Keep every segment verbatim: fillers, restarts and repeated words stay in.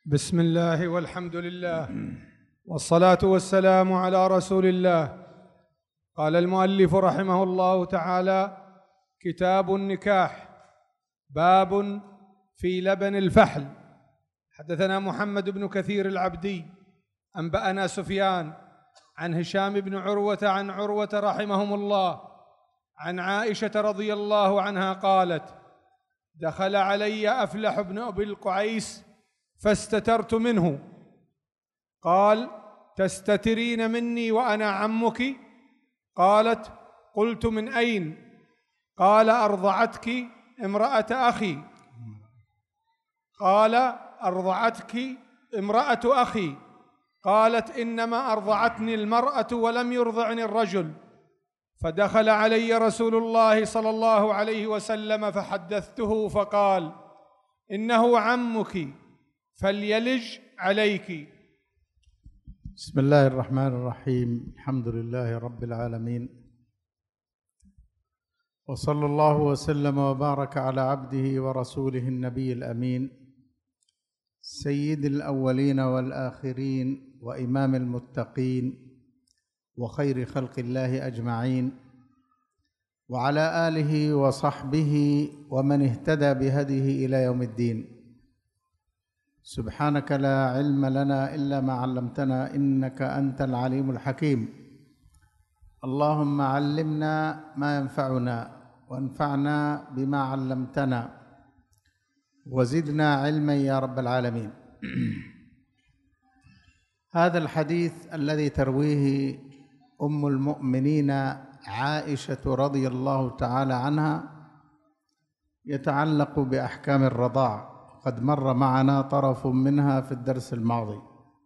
بسم الله والحمد لله والصلاة والسلام على رسول الله. قال المؤلف رحمه الله تعالى: كتاب النكاح، باب في لبن الفحل. حدثنا محمد بن كثير العبدي أنبأنا سفيان عن هشام بن عروة عن عروة رحمهم الله عن عائشة رضي الله عنها قالت: دخل علي أفلح بن أبي القعيس فاستترت منه. قال: تستترين مني وأنا عمك؟ قالت: قلت: من أين؟ قال: أرضعتك امرأة أخي. قال: أرضعتك امرأة أخي. قالت: إنما أرضعتني المرأة ولم يرضعني الرجل. فدخل علي رسول الله صلى الله عليه وسلم فحدثته فقال: إنه عمك فليلج عليك. بسم الله الرحمن الرحيم. الحمد لله رب العالمين، وصلى الله وسلم وبارك على عبده ورسوله النبي الأمين سيد الأولين والآخرين وإمام المتقين وخير خلق الله أجمعين، وعلى آله وصحبه ومن اهتدى بهديه إلى يوم الدين. سبحانك لا علم لنا إلا ما علمتنا إنك أنت العليم الحكيم. اللهم علمنا ما ينفعنا وانفعنا بما علمتنا وزدنا علما يا رب العالمين. هذا الحديث الذي ترويه أم المؤمنين عائشة رضي الله تعالى عنها يتعلق بأحكام الرضاع، قد مر معنا طرف منها في الدرس الماضي.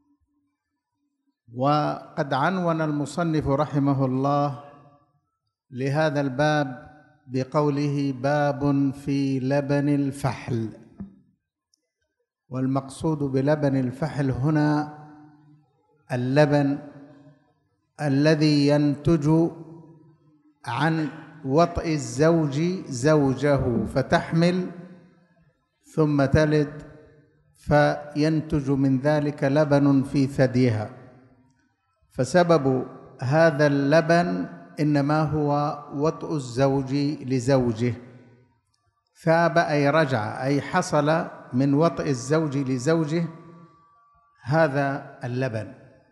وقد عنون المصنف رحمه الله لهذا الباب بقوله: باب في لبن الفحل. والمقصود بلبن الفحل هنا اللبن الذي ينتج عن وطئ الزوج زوجه فتحمل ثم تلد، فينتج من ذلك لبن في ثديها. فسبب هذا اللبن إنما هو وطئ الزوج لزوجه، ثاب أي رجع، أي حصل من وطئ الزوج لزوجه هذا اللبن.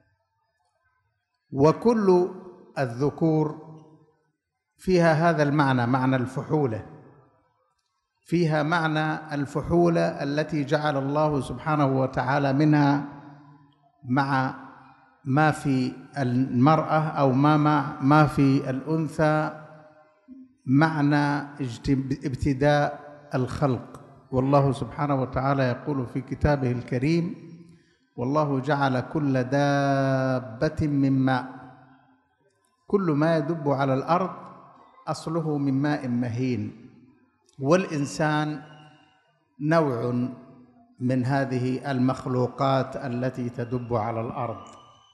وكل الذكور فيها هذا المعنى، معنى الفحولة، فيها معنى الفحولة التي جعل الله سبحانه وتعالى منها مع ما في المرأة أو ما مع ما في الأنثى معنى ابتداء الخلق. والله سبحانه وتعالى يقول في كتابه الكريم: والله جعل كل دابة من ماء. كل ما يدب على الأرض أصله من ماء مهين، والإنسان نوع من هذه المخلوقات التي تدب على الأرض.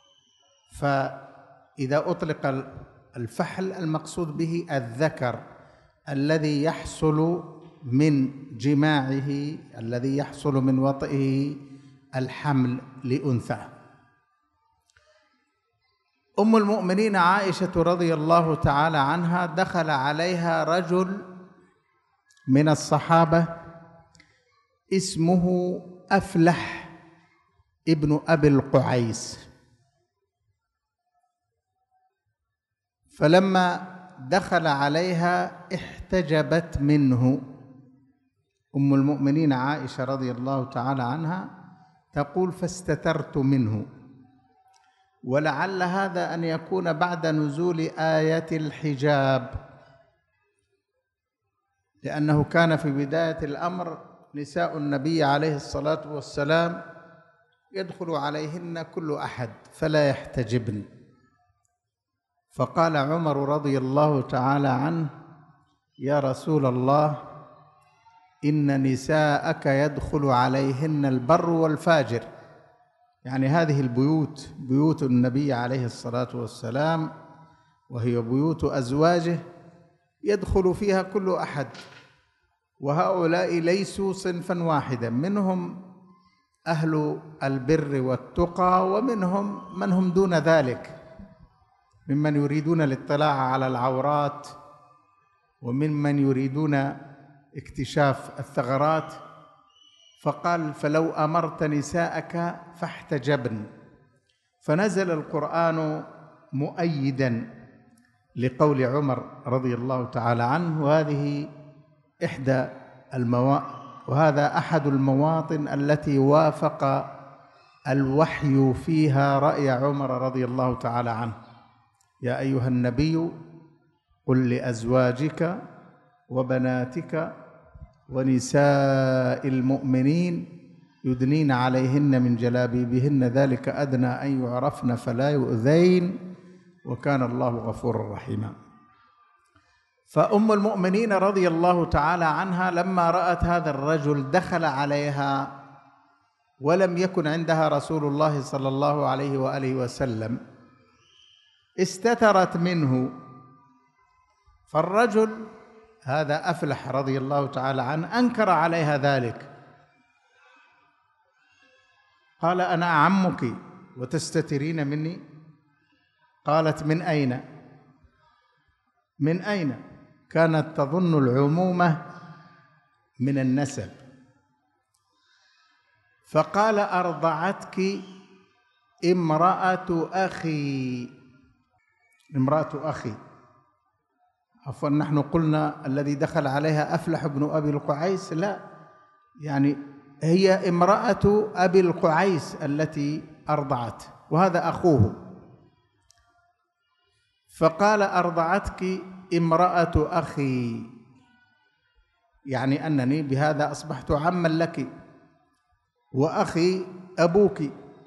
فإذا أطلق الفحل المقصود به الذكر الذي يحصل من جماعه، الذي يحصل من وطئه الحمل لأنثى. أم المؤمنين عائشة رضي الله تعالى عنها دخل عليها رجل من الصحابة اسمه أفلح ابن أبي القعيس. فلما دخل عليها احتجبت منه. أم المؤمنين عائشة رضي الله تعالى عنها تقول: فاستترت منه. ولعل هذا أن يكون بعد نزول آية الحجاب، لأنه كان في بداية الأمر نساء النبي عليه الصلاة والسلام يدخل عليهن كل أحد فلا يحتجبن. فقال عمر رضي الله تعالى عنه: يا رسول الله، إن نساءك يدخل عليهن البر والفاجر، يعني هذه البيوت بيوت النبي عليه الصلاة والسلام، وهي بيوت أزواجه يدخل فيها كل أحد، وهؤلاء ليسوا صنفا واحدا، منهم أهل البر والتقى، ومنهم من هم دون ذلك ممن يريدون الاطلاع على العورات وممن يريدون اكتشاف الثغرات. فقال: فلو أمرت نساءك فاحتجبن. فنزل القرآن مؤيدا لقول عمر رضي الله تعالى عنه، وهذه إحدى المواطن وهذا أحد المواطن التي وافق الوحي فيها رأي عمر رضي الله تعالى عنه: يا أيها النبي قل لأزواجك وبناتك ونساء المؤمنين يدنين عليهن من جلابيبهن ذلك أدنى أن يعرفن فلا يؤذين وكان الله غفورا رحيما. فأم المؤمنين رضي الله تعالى عنها لما رأت هذا الرجل دخل عليها ولم يكن عندها رسول الله صلى الله عليه وآله وسلم، استترت منه. فالرجل هذا أفلح رضي الله تعالى عنه أنكر عليها ذلك، قال: أنا أعمك وتستترين مني؟ قالت: من أين؟ من أين؟ كانت تظن العمومة من النسب. فقال: أرضعتك امرأة أخي. امرأة أخي، عفوا، نحن قلنا الذي دخل عليها أفلح بن أبي القعيس، لا، يعني هي امرأة أبي القعيس التي أرضعت، وهذا أخوه. فقال: أرضعتك امرأة أخي، يعني أنني بهذا أصبحت عما لك وأخي أبوك.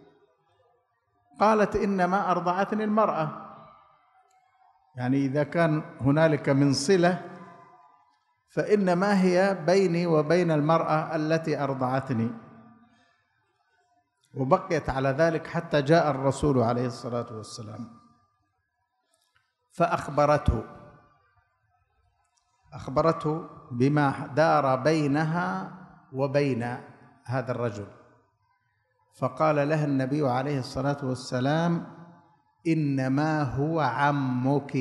قالت: إنما أرضعتني المرأة، يعني إذا كان هنالك من صلة فإنما هي بيني وبين المرأة التي أرضعتني. وبقيت على ذلك حتى جاء الرسول عليه الصلاة والسلام فأخبرته أخبرته بما دار بينها وبين هذا الرجل. فقال لها النبي عليه الصلاة والسلام: إنما هو عمك،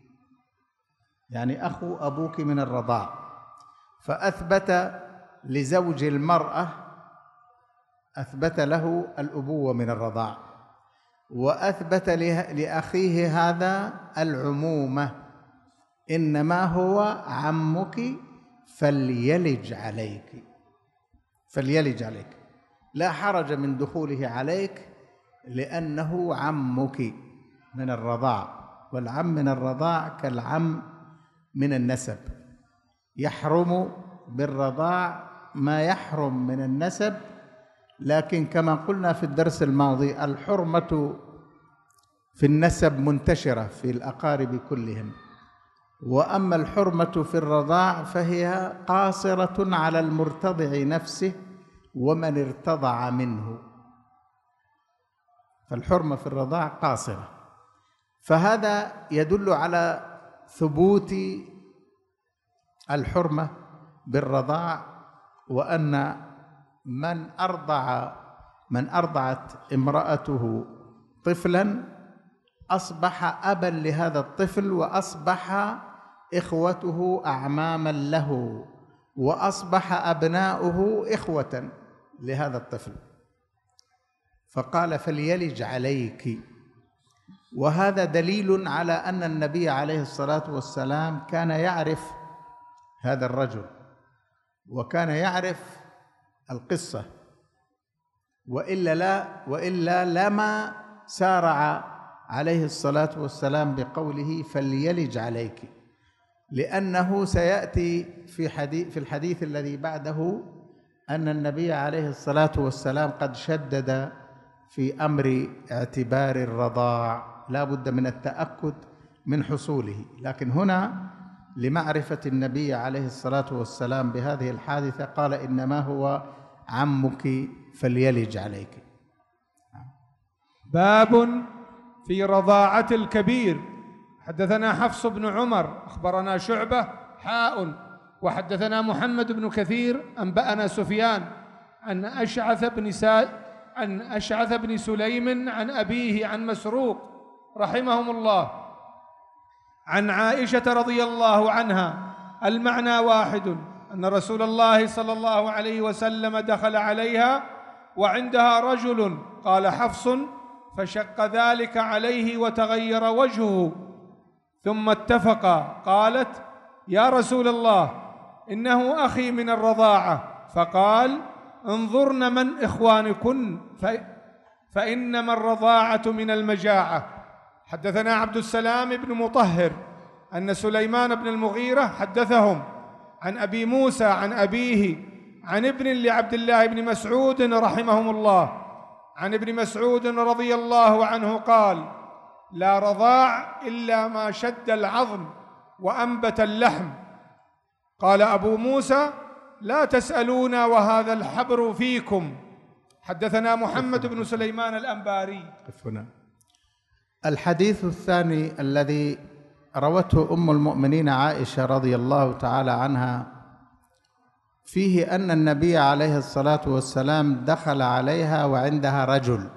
يعني أخو أبوك من الرضاع. فأثبت لزوج المرأة أثبت له الأبوة من الرضاع، وأثبت لأخيه هذا العمومة: إنما هو عمك فليلج عليك فليلج عليك لا حرج من دخوله عليك لأنه عمك من الرضاع، والعم من الرضاع كالعم من النسب، يحرم بالرضاع ما يحرم من النسب. لكن كما قلنا في الدرس الماضي، الحرمة في النسب منتشرة في الأقارب كلهم، وأما الحرمة في الرضاع فهي قاصرة على المرتضع نفسه ومن ارتضع منه، فالحرمة في الرضاع قاصرة. فهذا يدل على ثبوت الحرمة بالرضاع، وأن من أرضع من أرضعت امرأته طفلا أصبح أبا لهذا الطفل، وأصبح إخوته أعماما له، وأصبح أبناؤه إخوة لهذا الطفل. فقال: فليلج عليك. وهذا دليل على أن النبي عليه الصلاة والسلام كان يعرف هذا الرجل، وكان يعرف القصة، وإلا لا وإلا لما سارع عليه الصلاة والسلام بقوله فليلج عليك، لأنه سيأتي في حديث في الحديث الذي بعده أن النبي عليه الصلاة والسلام قد شدد في أمر اعتبار الرضاع، لا بد من التأكد من حصوله. لكن هنا لمعرفة النبي عليه الصلاة والسلام بهذه الحادثة قال: إنما هو عمك فليلج عليك. باب في رضاعة الكبير. حدثنا حفص بن عمر أخبرنا شعبة حاء وحدثنا محمد بن كثير أنبأنا سفيان عن أشعث بن سا عن أشعث بن سليم عن أبيه عن مسروق رحمهم الله عن عائشة رضي الله عنها. المعنى واحد، أن رسول الله صلى الله عليه وسلم دخل عليها وعندها رجل، قال حفص: فشق ذلك عليه وتغير وجهه، ثم اتفقا. قالت: يا رسول الله، إنه أخي من الرضاعة. فقال: انظرن من إخوانكن فإنما الرضاعة من المجاعة. حدثنا عبد السلام بن مطهر أن سليمان بن المغيرة حدثهم عن أبي موسى عن أبيه عن ابن لعبد الله بن مسعود رحمهم الله عن ابن مسعود رضي الله عنه قال: لا رضاع إلا ما شد العظم وأنبت اللحم. قال أبو موسى: لا تسألونا وهذا الحبر فيكم. حدثنا محمد بن سليمان الأنباري. الحديث الثاني الذي روته أم المؤمنين عائشة رضي الله تعالى عنها فيه أن النبي عليه الصلاة والسلام دخل عليها وعندها رجل،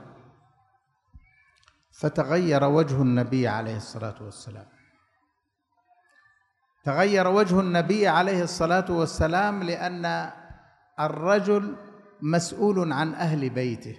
فتغير وجه النبي عليه الصلاة والسلام. تغير وجه النبي عليه الصلاة والسلام لأن الرجل مسؤول عن أهل بيته،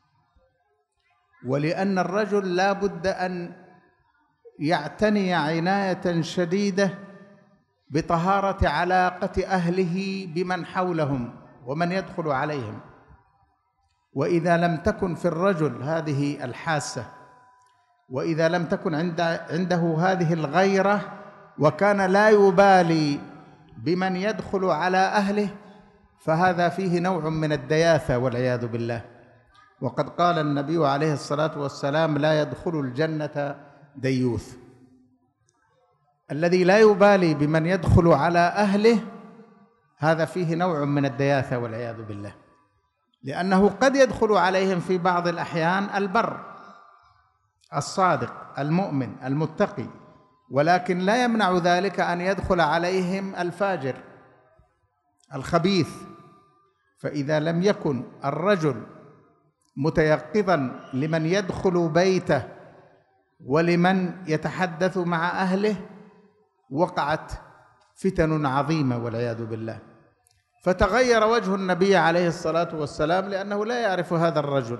ولأن الرجل لا بد أن يعتني عناية شديدة بطهارة علاقة أهله بمن حولهم ومن يدخل عليهم. وإذا لم تكن في الرجل هذه الحاسة، وإذا لم تكن عنده هذه الغيرة، وكان لا يبالي بمن يدخل على أهله، فهذا فيه نوع من الدياثة والعياذ بالله. وقد قال النبي عليه الصلاة والسلام: لا يدخل الجنة ديوث. الذي لا يبالي بمن يدخل على أهله هذا فيه نوع من الدياثة والعياذ بالله، لأنه قد يدخل عليهم في بعض الأحيان البر الصادق المؤمن المتقي، ولكن لا يمنع ذلك أن يدخل عليهم الفاجر الخبيث. فإذا لم يكن الرجل متيقظا لمن يدخل بيته ولمن يتحدث مع أهله، وقعت فتن عظيمة والعياذ بالله. فتغير وجه النبي عليه الصلاة والسلام لأنه لا يعرف هذا الرجل.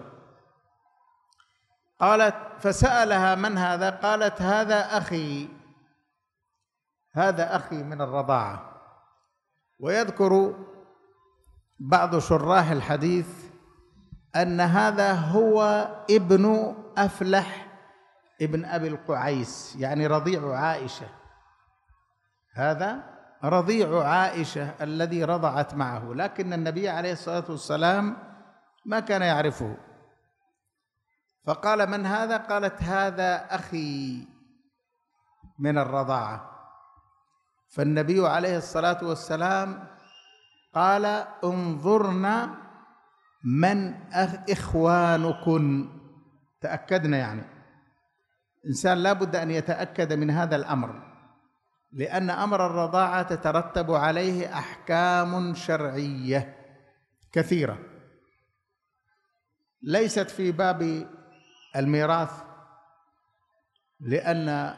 قالت: فسألها: من هذا؟ قالت: هذا أخي، هذا أخي من الرضاعة. ويذكر بعض شراح الحديث أن هذا هو ابن أفلح ابن أبي القعيس، يعني رضيع عائشة. هذا رضيع عائشة الذي رضعت معه، لكن النبي عليه الصلاة والسلام ما كان يعرفه. فقال: من هذا؟ قالت: هذا أخي من الرضاعة. فالنبي عليه الصلاة والسلام قال: انظرنا من إخوانكن. تأكدنا، يعني إنسان لا بد أن يتأكد من هذا الأمر، لأن أمر الرضاعة تترتب عليه أحكام شرعية كثيرة، ليست في باب الميراث، لأن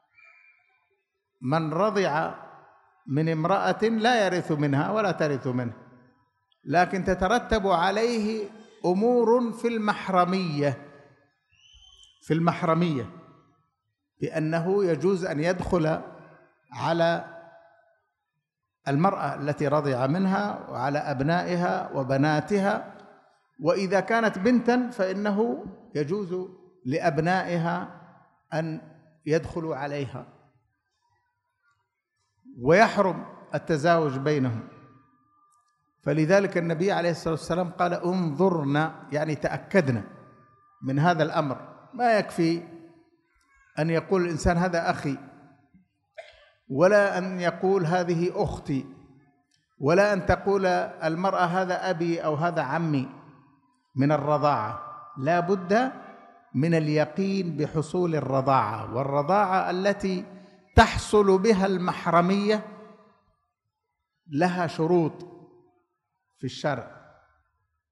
من رضع من امرأة لا يرث منها ولا ترث منه، لكن تترتب عليه أمور في المحرمية في المحرمية بأنه يجوز أن يدخل على المرأة التي رضع منها وعلى أبنائها وبناتها، وإذا كانت بنتا فإنه يجوز لأبنائها أن يدخلوا عليها، ويحرم التزاوج بينهم. فلذلك النبي عليه الصلاة والسلام قال: انظرنا، يعني تأكدنا من هذا الأمر. ما يكفي أن يقول الإنسان هذا أخي، ولا أن يقول هذه أختي، ولا أن تقول المرأة هذا أبي أو هذا عمي من الرضاعة. لا بد من اليقين بحصول الرضاعة، والرضاعة التي تحصل بها المحرمية لها شروط في الشرع.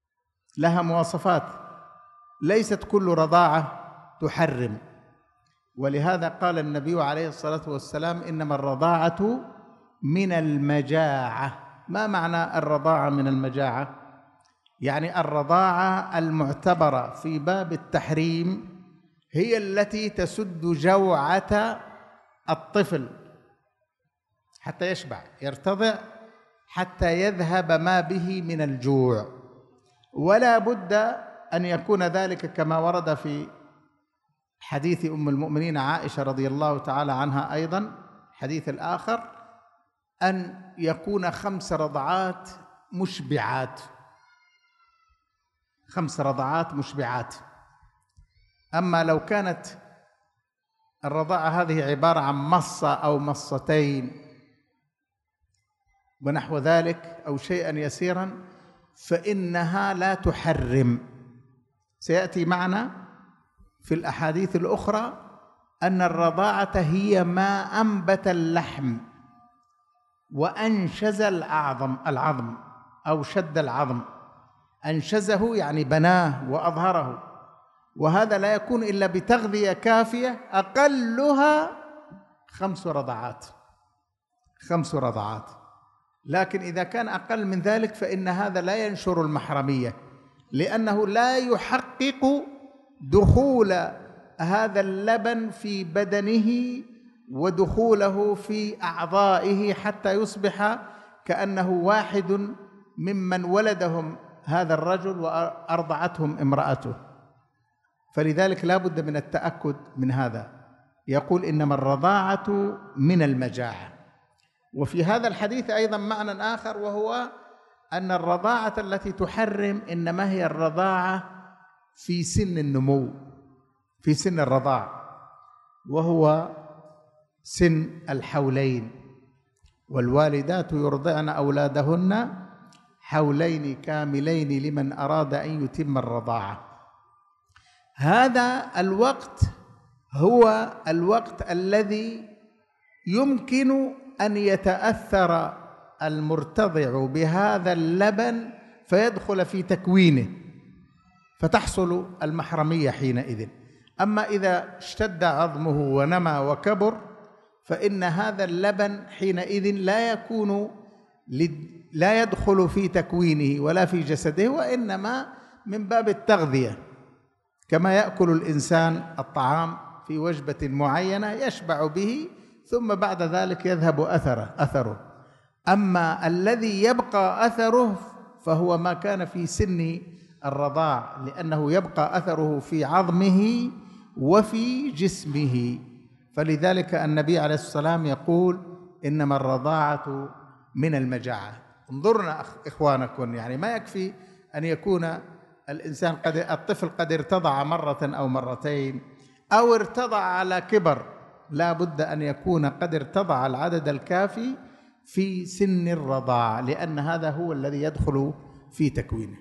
لها مواصفات، ليست كل رضاعة تحرم. ولهذا قال النبي عليه الصلاة والسلام: إنما الرضاعة من المجاعة. ما معنى الرضاعة من المجاعة؟ يعني الرضاعة المعتبرة في باب التحريم هي التي تسد جوعة الطفل حتى يشبع، يرتضع حتى يذهب ما به من الجوع، ولا بد أن يكون ذلك كما ورد في حديث أم المؤمنين عائشة رضي الله تعالى عنها أيضا، حديث الآخر، أن يكون خمس رضعات مشبعات، خمس رضعات مشبعات. أما لو كانت الرضاعة هذه عبارة عن مصة أو مصتين ونحو ذلك أو شيئا يسيرا فإنها لا تحرم. سيأتي معنا في الأحاديث الأخرى أن الرضاعة هي ما أنبت اللحم وأنشز العظم العظم أو شد العظم. أنشزه يعني بناه وأظهره، وهذا لا يكون إلا بتغذية كافية أقلها خمس رضعات خمس رضعات. لكن إذا كان أقل من ذلك فإن هذا لا ينشر المحرمية، لأنه لا يحقق دخول هذا اللبن في بدنه ودخوله في أعضائه حتى يصبح كأنه واحد ممن ولدهم هذا الرجل وأرضعتهم امرأته. فلذلك لا بد من التأكد من هذا. يقول: إنما الرضاعة من المجاعة. وفي هذا الحديث أيضا معنى آخر، وهو أن الرضاعة التي تحرم إنما هي الرضاعة في سن النمو، في سن الرضاع، وهو سن الحولين. والوالدات يرضعن أولادهن حولين كاملين لمن أراد أن يتم الرضاعة. هذا الوقت هو الوقت الذي يمكن أن يتأثر المرتضع بهذا اللبن فيدخل في تكوينه فتحصل المحرمية حينئذ. أما إذا اشتد عظمه ونمى وكبر فإن هذا اللبن حينئذ لا يكون لا يدخل في تكوينه ولا في جسده، وإنما من باب التغذية، كما يأكل الإنسان الطعام في وجبة معينة يشبع به ثم بعد ذلك يذهب أثره أثره أما الذي يبقى أثره فهو ما كان في سن الرضاع، لأنه يبقى أثره في عظمه وفي جسمه. فلذلك النبي عليه الصلاة والسلام يقول: إنما الرضاعة من المجاعة. انظرنا إخوانكم، يعني ما يكفي أن يكون الإنسان قد الطفل قد ارتضع مرة أو مرتين أو ارتضع على كبر، لا بد أن يكون قد ارتضع العدد الكافي في سن الرضاعة، لأن هذا هو الذي يدخل في تكوينه.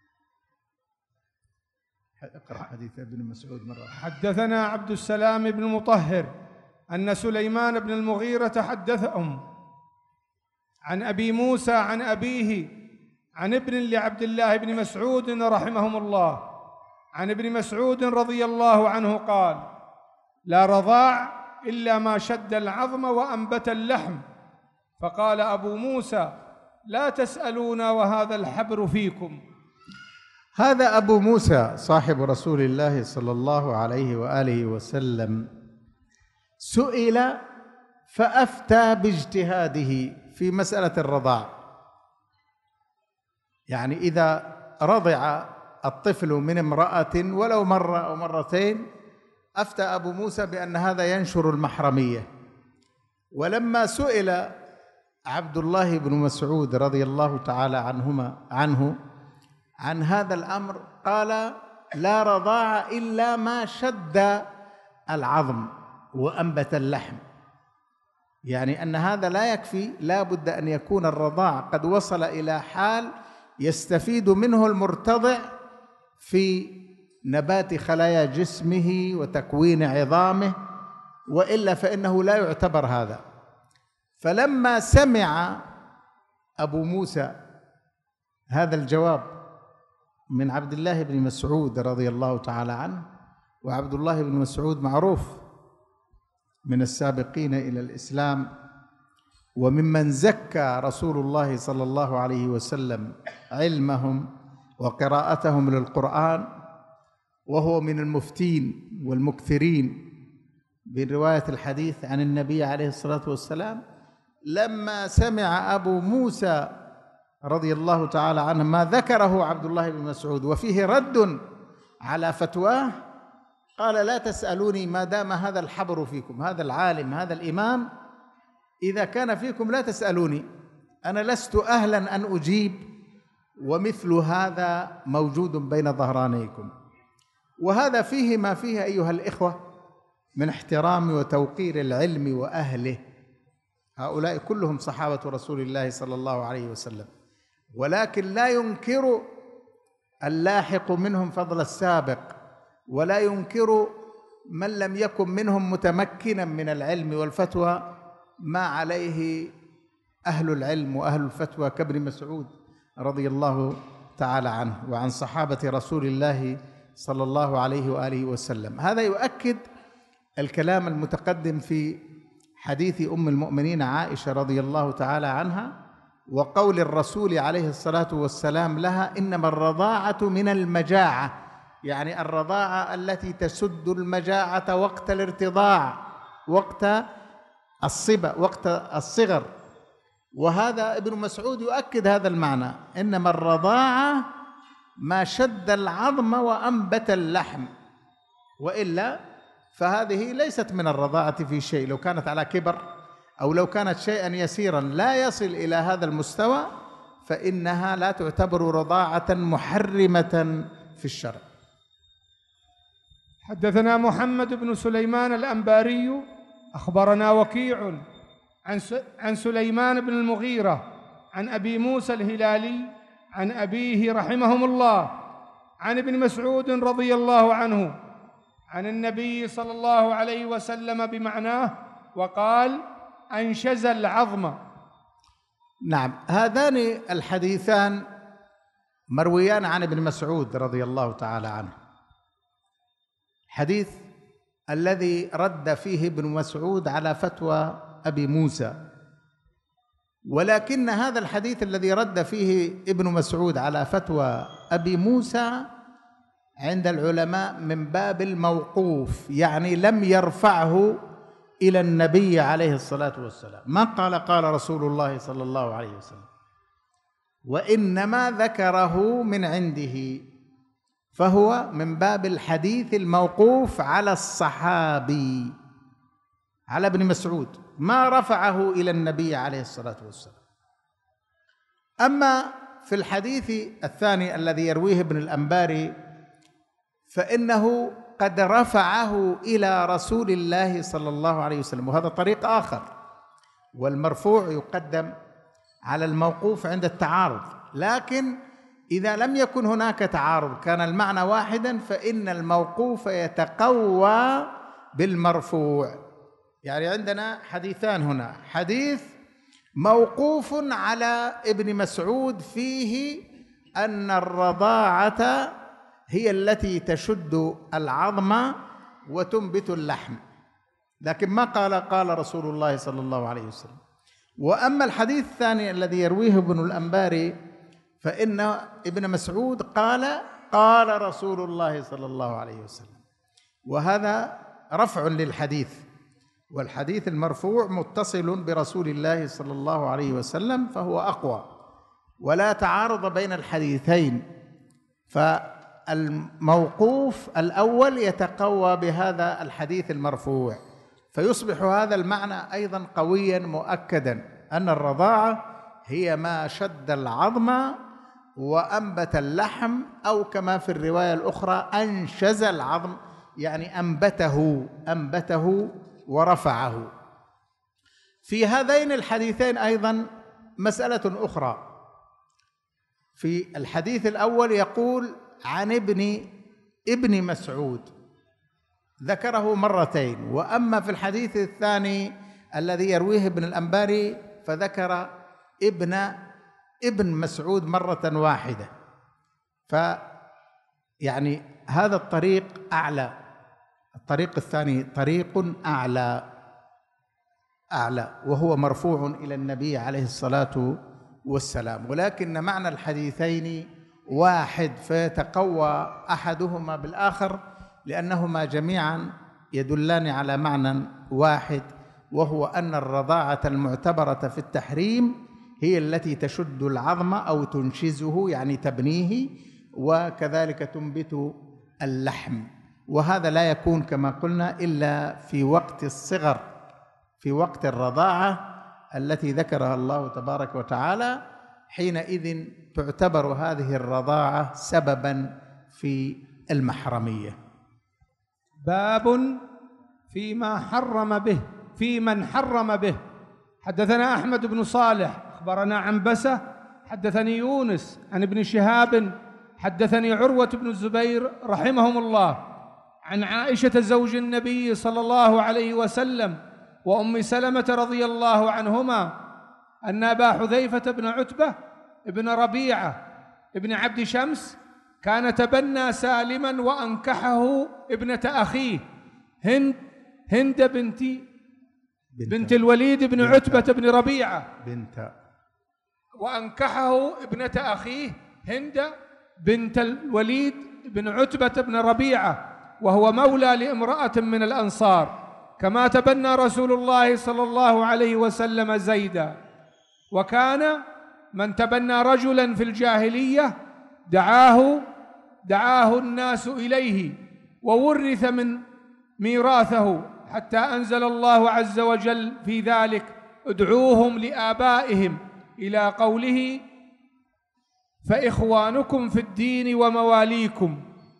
اقرأ حديث ابن مسعود مرة. حدثنا عبد السلام بن مطهر أن سليمان بن المغيرة حدثهم عن أبي موسى عن أبيه عن ابن لعبد الله بن مسعود رحمهم الله عن ابن مسعود رضي الله عنه قال: لا رضاع إلا ما شد العظم وأنبت اللحم. فقال أبو موسى: لا تسألونا وهذا الحبر فيكم. هذا أبو موسى صاحب رسول الله صلى الله عليه وآله وسلم سئل فأفتى باجتهاده في مسألة الرضاع. يعني إذا رضع الطفل من امرأة ولو مرة أو مرتين أفتى أبو موسى بأن هذا ينشر المحرمية. ولما سئل عبد الله بن مسعود رضي الله تعالى عنهما عنه عن هذا الأمر قال: لا رضاع إلا ما شد العظم وأنبت اللحم. يعني أن هذا لا يكفي، لا بد أن يكون الرضاع قد وصل إلى حال يستفيد منه المرتضع في نبات خلايا جسمه وتكوين عظامه، وإلا فإنه لا يعتبر هذا. فلما سمع أبو موسى هذا الجواب من عبد الله بن مسعود رضي الله تعالى عنه، وعبد الله بن مسعود معروف من السابقين إلى الإسلام، وممن زكى رسول الله صلى الله عليه وسلم علمهم وقراءتهم للقرآن، وهو من المفتين والمكثرين برواية الحديث عن النبي عليه الصلاة والسلام. لما سمع أبو موسى رضي الله تعالى عنه ما ذكره عبد الله بن مسعود وفيه رد على فتواه، قال: لا تسألوني ما دام هذا الحبر فيكم، هذا العالم هذا الإمام إذا كان فيكم لا تسألوني، أنا لست أهلا أن أجيب، ومثل هذا موجود بين ظهرانيكم. وهذا فيه ما فيه أيها الإخوة من احترام وتوقير العلم وأهله. هؤلاء كلهم صحابة رسول الله صلى الله عليه وسلم، ولكن لا ينكر اللاحق منهم فضل السابق، ولا ينكر من لم يكن منهم متمكنا من العلم والفتوى ما عليه أهل العلم وأهل الفتوى كابن مسعود رضي الله تعالى عنه وعن صحابة رسول الله صلى الله عليه وآله وسلم. هذا يؤكد الكلام المتقدم في حديث أم المؤمنين عائشة رضي الله تعالى عنها، وقول الرسول عليه الصلاة والسلام لها: إنما الرضاعة من المجاعة، يعني الرضاعة التي تسد المجاعة وقت الارتضاع، وقت الصبا، وقت الصغر. وهذا ابن مسعود يؤكد هذا المعنى: إنما الرضاعة ما شد العظم وأنبت اللحم، وإلا فهذه ليست من الرضاعة في شيء. لو كانت على كبر أو لو كانت شيئا يسيرا لا يصل إلى هذا المستوى فإنها لا تعتبر رضاعة محرمة في الشرع. حدثنا محمد بن سليمان الأنباري أخبرنا وكيع عن عن سليمان بن المغيرة عن أبي موسى الهلالي عن أبيه رحمهم الله عن ابن مسعود رضي الله عنه عن النبي صلى الله عليه وسلم بمعناه، وقال: أنشز العظم. نعم، هذان الحديثان مرويان عن ابن مسعود رضي الله تعالى عنه. حديث الذي رد فيه ابن مسعود على فتوى أبي موسى، ولكن هذا الحديث الذي رد فيه ابن مسعود على فتوى أبي موسى عند العلماء من باب الموقوف، يعني لم يرفعه إلى النبي عليه الصلاة والسلام، ما قال قال رسول الله صلى الله عليه وسلم، وإنما ذكره من عنده، فهو من باب الحديث الموقوف على الصحابي على ابن مسعود، ما رفعه إلى النبي عليه الصلاة والسلام. أما في الحديث الثاني الذي يرويه ابن الأنباري فإنه قد رفعه إلى رسول الله صلى الله عليه وسلم، وهذا طريق آخر، والمرفوع يقدم على الموقوف عند التعارض. لكن إذا لم يكن هناك تعارض كان المعنى واحدا، فإن الموقوف يتقوى بالمرفوع. يعني عندنا حديثان هنا، حديث موقوف على ابن مسعود فيه أن الرضاعة هي التي تشد العظم وتنبت اللحم، لكن ما قال قال رسول الله صلى الله عليه وسلم. وأما الحديث الثاني الذي يرويه ابن الأنباري فإن ابن مسعود قال قال رسول الله صلى الله عليه وسلم، وهذا رفع للحديث، والحديث المرفوع متصل برسول الله صلى الله عليه وسلم فهو أقوى، ولا تعارض بين الحديثين، فالموقوف الأول يتقوى بهذا الحديث المرفوع، فيصبح هذا المعنى أيضا قويا مؤكدا، أن الرضاعة هي ما شد العظم وأنبت اللحم، أو كما في الرواية الأخرى أنشز العظم، يعني أنبته أنبته ورفعه. في هذين الحديثين أيضا مسألة أخرى. في الحديث الأول يقول عن ابن ابن مسعود، ذكره مرتين، وأما في الحديث الثاني الذي يرويه ابن الأنباري فذكر ابن ابن مسعود مرة واحدة. يعني هذا الطريق أعلى، الطريق الثاني طريق أعلى أعلى وهو مرفوع إلى النبي عليه الصلاة والسلام، ولكن معنى الحديثين واحد فيتقوى أحدهما بالآخر لأنهما جميعا يدلان على معنى واحد، وهو أن الرضاعة المعتبرة في التحريم هي التي تشد العظم أو تنشزه يعني تبنيه، وكذلك تنبت اللحم، وهذا لا يكون كما قلنا إلا في وقت الصغر، في وقت الرضاعة التي ذكرها الله تبارك وتعالى، حينئذ تعتبر هذه الرضاعة سببا في المحرمية. باب فيما حرم به في من حرم به. حدثنا أحمد بن صالح أخبرنا عنبسة حدثني يونس عن ابن شهاب حدثني عروة بن الزبير رحمهم الله عن عائشة زوج النبي صلى الله عليه وسلم وأم سلمة رضي الله عنهما أن أبا حذيفة بن عتبة ابن ربيعة ابن عبد شمس كان تبنى سالما وأنكحه ابنة أخيه هند هند بنت بنت, بنت الوليد بن عتبة بن ربيعة بنت وأنكحه ابنة أخيه هند بنت الوليد بن عتبة بن ربيعة وهو مولى لامرأة من الأنصار، كما تبنى رسول الله صلى الله عليه وسلم زيدا. وكان من تبنى رجلا في الجاهلية دعاه دعاه الناس إليه وورث من ميراثه، حتى أنزل الله عز وجل في ذلك ادعوهم لآبائهم إلى قوله فإخوانكم في الدين ومواليكم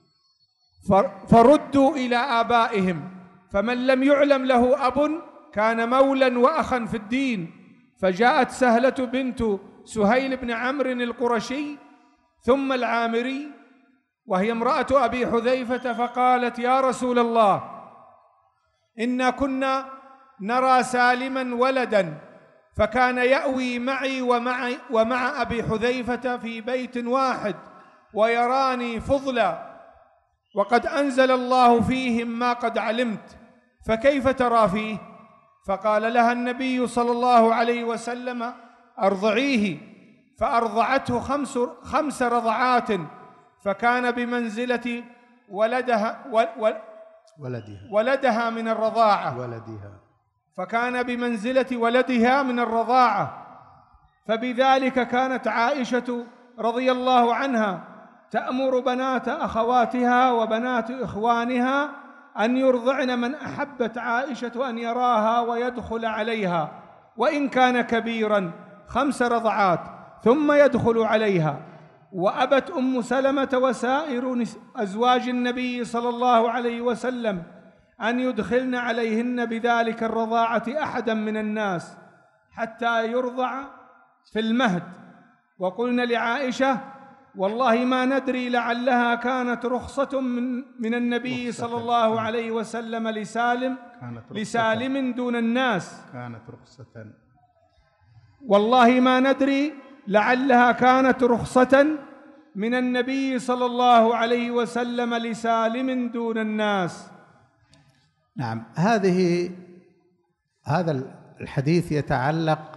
فردوا إلى آبائهم، فمن لم يعلم له أب كان مولا وأخا في الدين. فجاءت سهلة بنت سهيل بن عمرو القرشي ثم العامري وهي امرأة أبي حذيفة فقالت يا رسول الله إنا كنا نرى سالما ولدا فكان يأوي معي ومع, ومع أبي حذيفة في بيت واحد ويراني فضلا وقد أنزل الله فيهم ما قد علمت، فكيف ترى فيه؟ فقال لها النبي صلى الله عليه وسلم أرضعيه، فأرضعته خمس, خمس رضعات فكان بمنزلة ولدها, ولدها, ولدها من الرضاعة ولدها فكان بمنزلة ولدها من الرضاعة. فبذلك كانت عائشة رضي الله عنها تأمر بنات أخواتها وبنات إخوانها أن يرضعن من أحبت عائشة أن يراها ويدخل عليها وإن كان كبيرا خمس رضعات ثم يدخل عليها. وأبت أم سلمة وسائر أزواج النبي صلى الله عليه وسلم أن يدخلن عليهن بذلك الرضاعة أحدا من الناس حتى يرضع في المهد، وقلن لعائشة والله ما ندري لعلها كانت رخصة من, من النبي صلى الله عليه وسلم لسالم لسالم دون الناس كانت رخصة والله ما ندري لعلها كانت رخصة من النبي صلى الله عليه وسلم لسالم دون الناس. نعم، هذه هذا الحديث يتعلق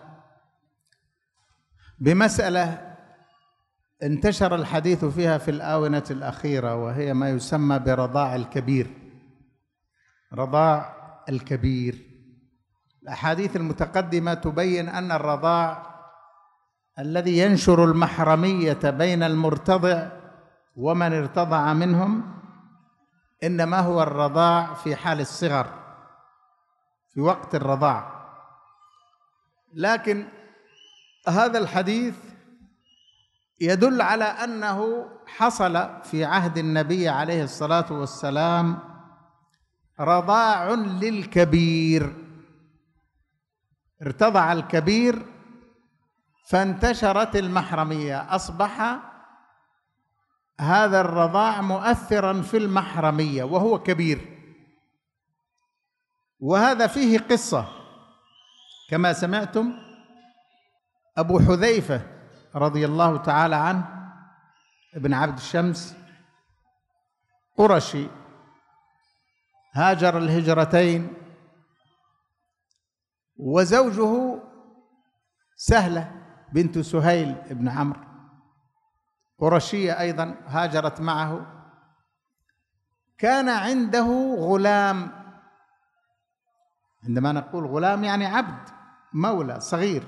بمسألة انتشر الحديث فيها في الآونة الأخيرة، وهي ما يسمى برضاع الكبير. رضاع الكبير، الأحاديث المتقدمة تبين أن الرضاع الذي ينشر المحرمية بين المرتضع ومن ارتضع منهم إنما هو الرضاع في حال الصغر في وقت الرضاع. لكن هذا الحديث يدل على أنه حصل في عهد النبي عليه الصلاة والسلام رضاع للكبير، ارتضع الكبير فانتشرت المحرمية، أصبح هذا الرضاع مؤثرا في المحرمية وهو كبير. وهذا فيه قصة كما سمعتم. أبو حذيفة رضي الله تعالى عنه ابن عبد الشمس قرشي هاجر الهجرتين، وزوجه سهلة بنت سهيل بن عمرو قرشية أيضا هاجرت معه. كان عنده غلام، عندما نقول غلام يعني عبد مولى صغير،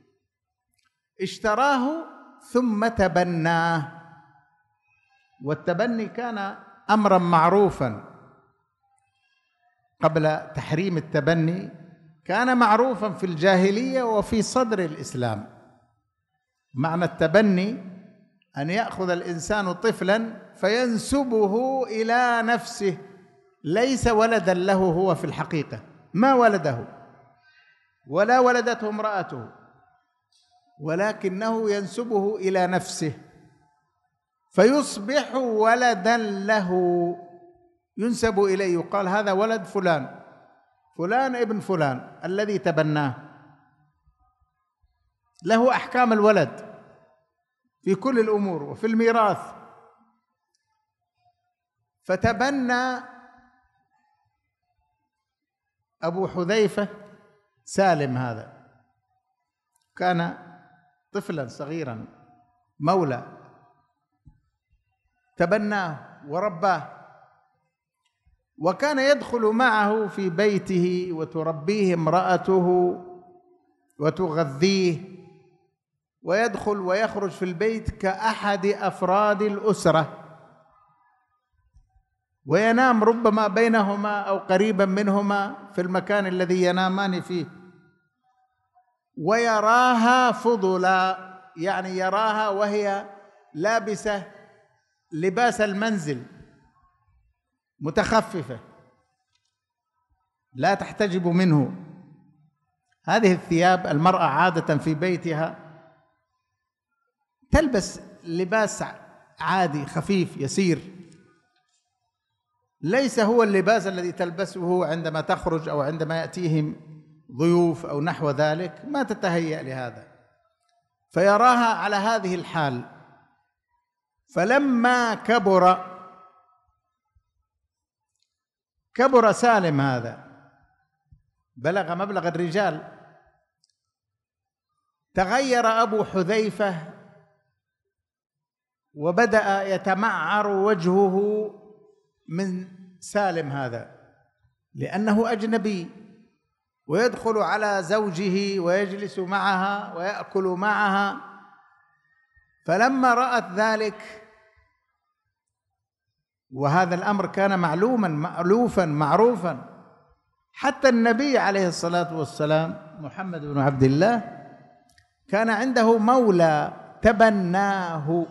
اشتراه ثم تبناه. والتبني كان أمرا معروفا قبل تحريم التبني، كان معروفا في الجاهلية وفي صدر الإسلام. معنى التبني أن يأخذ الإنسان طفلا فينسبه إلى نفسه، ليس ولدا له هو في الحقيقة، ما ولده ولا ولدته امرأته، ولكنه ينسبه إلى نفسه فيصبح ولدا له، ينسب إليه، يقال هذا ولد فلان، فلان ابن فلان الذي تبناه، له أحكام الولد في كل الأمور وفي الميراث. فتبنى أبو حذيفة سالم، هذا كان طفلا صغيرا مولى، تبناه ورباه، وكان يدخل معه في بيته وتربيه امرأته وتغذيه، ويدخل ويخرج في البيت كأحد أفراد الأسرة، وينام ربما بينهما أو قريبا منهما في المكان الذي ينامان فيه، ويراها فضلا، يعني يراها وهي لابسة لباس المنزل متخففة لا تحتجب منه. هذه الثياب المرأة عادة في بيتها تلبس لباس عادي خفيف يسير، ليس هو اللباس الذي تلبسه عندما تخرج أو عندما يأتيهم ضيوف أو نحو ذلك، ما تتهيأ لهذا، فيراها على هذه الحال. فلما كبر كبر سالم هذا، بلغ مبلغ الرجال، تغير أبو حذيفة وبدأ يتمعر وجهه من سالم هذا، لأنه أجنبي ويدخل على زوجه ويجلس معها ويأكل معها. فلما رأت ذلك، وهذا الأمر كان معلوما مألوفا معروفا، حتى النبي عليه الصلاة والسلام محمد بن عبد الله كان عنده مولى تبناه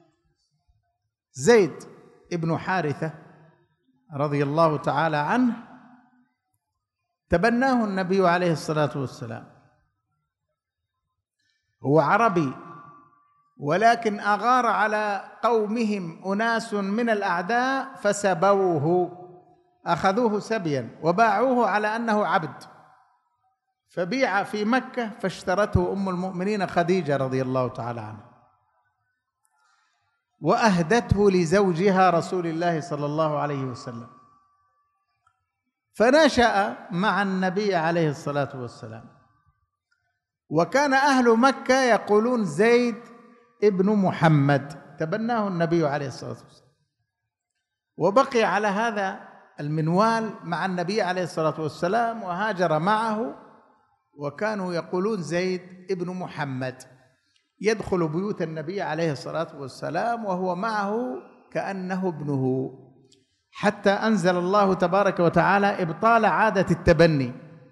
زيد ابن حارثة رضي الله تعالى عنه، تبناه النبي عليه الصلاة والسلام. هو عربي، ولكن أغار على قومهم أناس من الأعداء فسبوه، أخذوه سبيا وباعوه على أنه عبد، فبيع في مكة، فاشترته أم المؤمنين خديجة رضي الله تعالى عنها، وأهدته لزوجها رسول الله صلى الله عليه وسلم، فنشأ مع النبي عليه الصلاة والسلام. وكان أهل مكة يقولون زيد ابن محمد، تبناه النبي عليه الصلاة والسلام، وبقي على هذا المنوال مع النبي عليه الصلاة والسلام وهاجر معه، وكانوا يقولون زيد ابن محمد، يدخل بيوت النبي عليه الصلاة والسلام وهو معه كأنه ابنه، حتى أنزل الله تبارك وتعالى إبطال عادة التبني،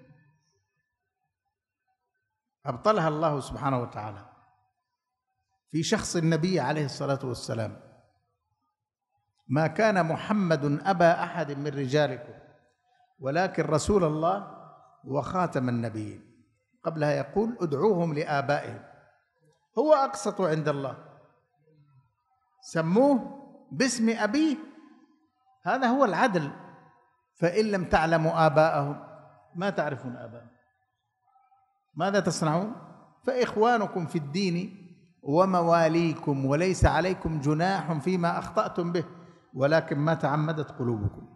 أبطلها الله سبحانه وتعالى في شخص النبي عليه الصلاة والسلام. ما كان محمد أبا أحد من رجالكم ولكن رسول الله وخاتم النبيين. قبلها يقول ادعوهم لآبائهم، هو أقسط عند الله، سموه باسم أبيه، هذا هو العدل. فإن لم تعلموا آباءهم ما تعرفون آباءهم ماذا تصنعون؟ فإخوانكم في الدين ومواليكم وليس عليكم جناح فيما أخطأتم به، ولكن ما تعمدت قلوبكم.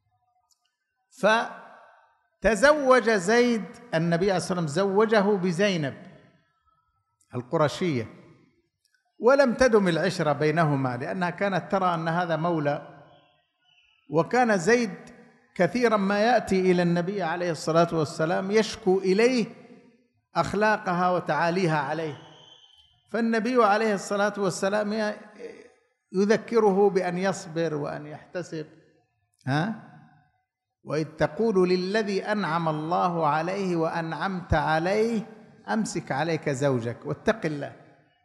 فتزوج زيد، النبي عليه الصلاة والسلام زوجه بزينب القرشية، ولم تدم العشرة بينهما لأنها كانت ترى أن هذا مولى، وكان زيد كثيرا ما يأتي إلى النبي عليه الصلاة والسلام يشكو إليه أخلاقها وتعاليها عليه، فالنبي عليه الصلاة والسلام يذكره بأن يصبر وأن يحتسب. ها؟ وإذ تقول للذي أنعم الله عليه وأنعمت عليه أمسك عليك زوجك واتق الله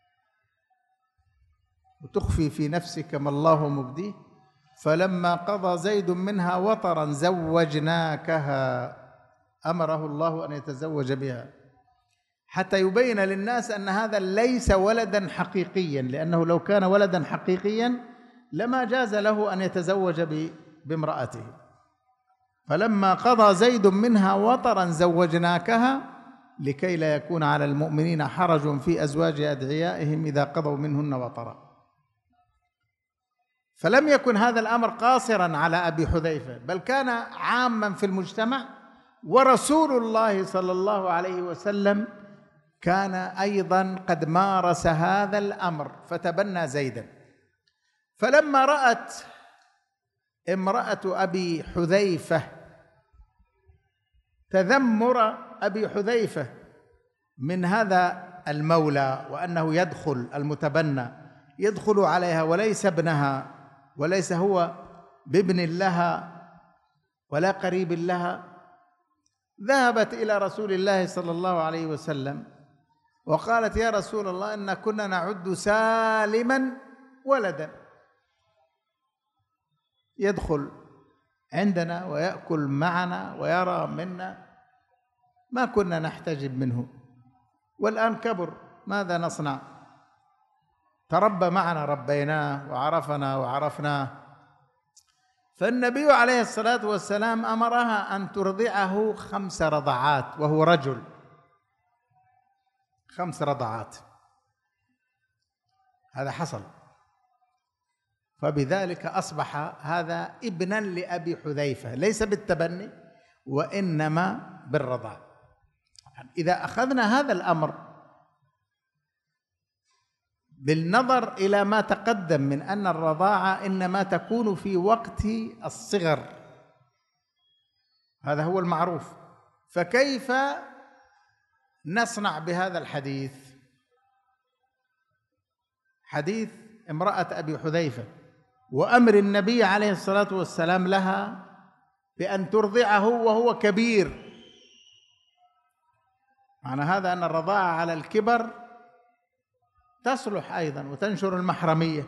وتخفي في نفسك ما الله مبديه فلما قضى زيد منها وطرا زوجناكها، أمره الله أن يتزوج بها حتى يبين للناس أن هذا ليس ولدا حقيقيا، لأنه لو كان ولدا حقيقيا لما جاز له أن يتزوج بامرأته. فلما قضى زيد منها وطرا زوجناكها لكي لا يكون على المؤمنين حرج في أزواج أدعيائهم إذا قضوا منهن وطرا. فلم يكن هذا الأمر قاصرا على أبي حذيفة، بل كان عاما في المجتمع، ورسول الله صلى الله عليه وسلم كان أيضا قد مارس هذا الأمر فتبنى زيدا. فلما رأت امرأة أبي حذيفة تذمر أبي حذيفة من هذا المولى وأنه يدخل المتبنى يدخل عليها وليس ابنها وليس هو بابن لها ولا قريب لها، ذهبت إلى رسول الله صلى الله عليه وسلم وقالت: يا رسول الله، إن كنا نعد سالما ولدا يدخل عندنا ويأكل معنا ويرى منا، ما كنا نحتجب منه، والآن كبر، ماذا نصنع؟ تربى معنا ربيناه وعرفنا وعرفناه. فالنبي عليه الصلاة والسلام أمرها أن ترضعه خمس رضعات وهو رجل، خمس رضعات. هذا حصل، فبذلك أصبح هذا ابنا لأبي حذيفة، ليس بالتبني وإنما بالرضاع. إذا أخذنا هذا الأمر بالنظر إلى ما تقدم من أن الرضاعة إنما تكون في وقت الصغر، هذا هو المعروف، فكيف نصنع بهذا الحديث؟ حديث امرأة أبي حذيفة وأمر النبي عليه الصلاة والسلام لها بأن ترضعه وهو كبير. معنى هذا أن الرضاعة على الكبر تصلح أيضا وتنشر المحرمية.